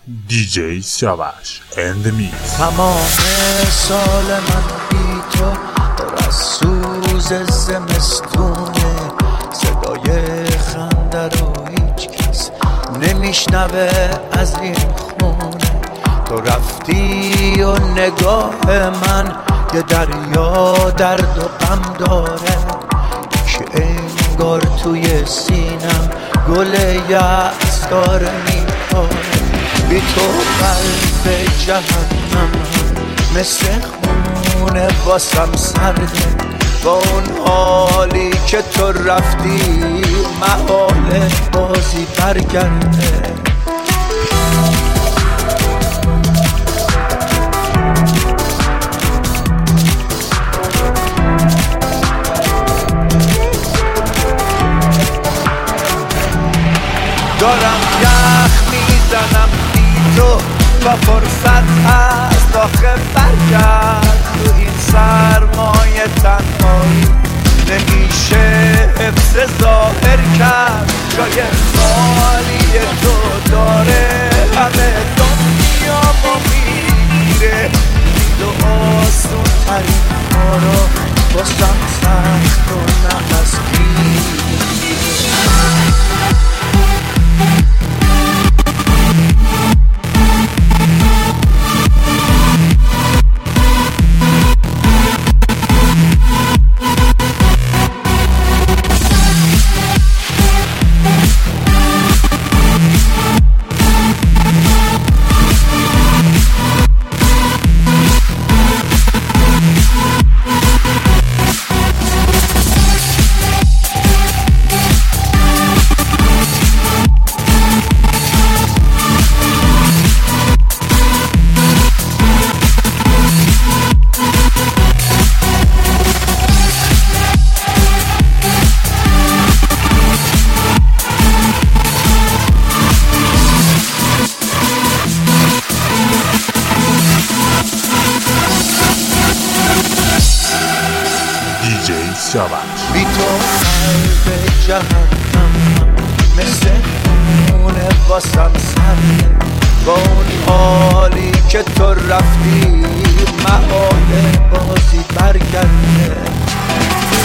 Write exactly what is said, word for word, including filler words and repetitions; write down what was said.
دی جی سیاوش and the mix. تمام سال من بی تو پر از سوز زمستونه، صدای خنده رو هیچ کس نمیشنوه از این خونه. تو رفتی و نگاه من یه دریا درد و غم داره که انگار توی سینم گل یأس داره میپاره. بی تو قلب جهنم مثل خونه واسم سرده، با اون حالی که تو رفتی محاله بازی برگرده. دارم یخ میزنم بی تو و فرصت هست آخه برگرد. تو این سرمایه تنهایی نمیشه حفظ ظاهر کرد. جای خالی تو داره همه دنیا با میره. دو آسون ترین ها رو باسم سخت و نفس گیره. بی تو قلب جهنم مثل خونه واسم سرده، با اون حالی که تو رفتی محاله بازی برگرده.